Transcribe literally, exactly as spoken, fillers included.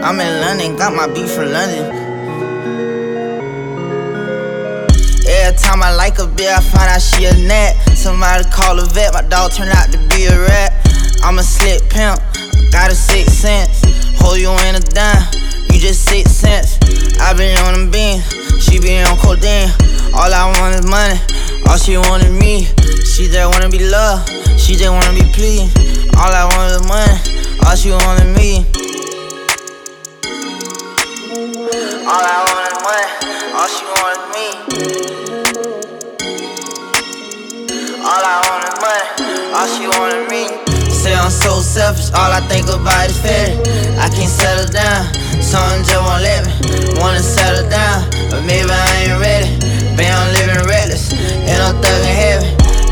I'm in London, got my beef from London. Every time I like a bitch, I find out she a gnat. Somebody call a vet, my dog turned out to be a rat. I'm a slick pimp, got a six cents. Hold you in a dime, you just six cents. I been on them beans, she be on codeine. All I want is money, all she want is me. She just wanna be loved, she just wanna be pleased. All I want is money, all she want is me. All I want is money, all she want is me. All I want is money, all she want is me. Say I'm so selfish, all I think about is fetish. I can't settle down, something just won't let me. Wanna settle down, but maybe I ain't ready. Babe, I'm living reckless, and I'm thuggin' heavy.